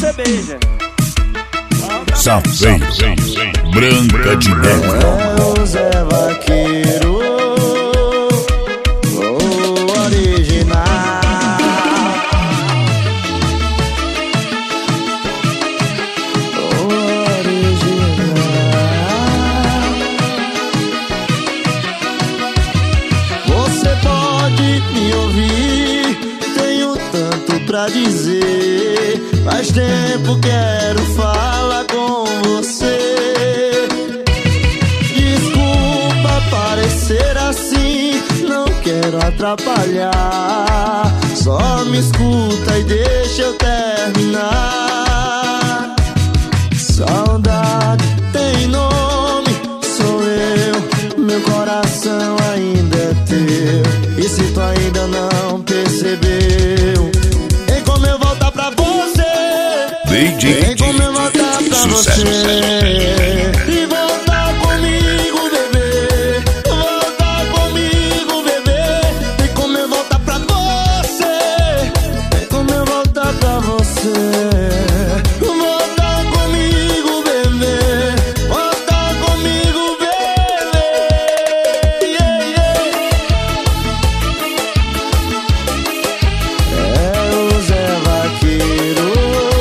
você beija. Safeiro, Branca de Neve. É o Zé Vaqueiro, o original. O original. Você pode me ouvir, tenho tanto pra dizer. Faz tempo quero falar com você. Desculpa parecer assim, não quero atrapalhar. Só me escuta e deixa eu terminar. Saudade tem nome, sou eu. Meu coração ainda é teu. E se tu ainda não percebeu, vem como eu voltar pra você. Vem como eu voltar pra Sucesso. você. E voltar comigo, bebê. Voltar comigo, bebê. Vem como eu voltar pra você. Vem como eu voltar pra você. Voltar comigo, bebê. Voltar comigo, bebê. Yeah, yeah. É o Zé Vaqueiro,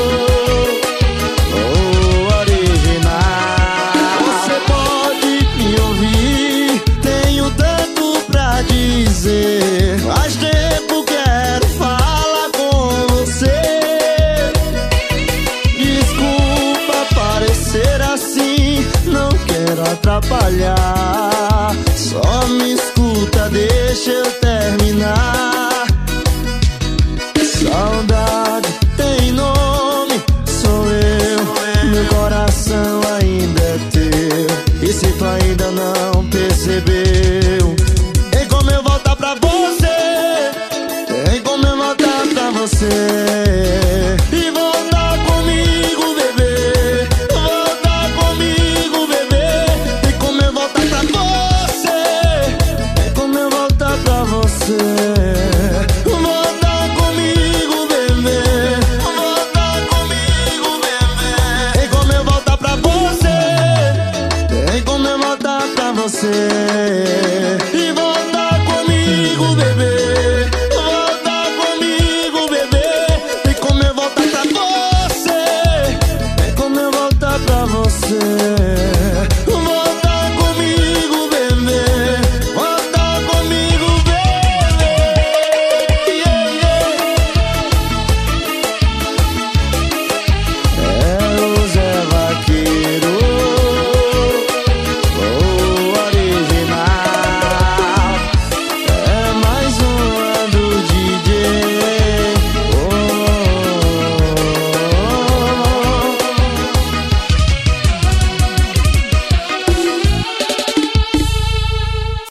o original. Você pode me ouvir, tenho tanto pra dizer. Faz tempo quero falar com você. Desculpa parecer assim, não quero atrapalhar. Só me escuta, deixa eu terminar. Saudade tem nome, sou eu. Meu coração ainda é teu. E se tu ainda não percebeu, vem como eu voltar pra você. Vem como eu voltar pra você.